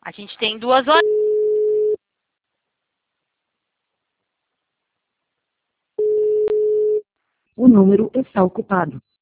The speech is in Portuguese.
A gente tem 2 horas. O número está ocupado.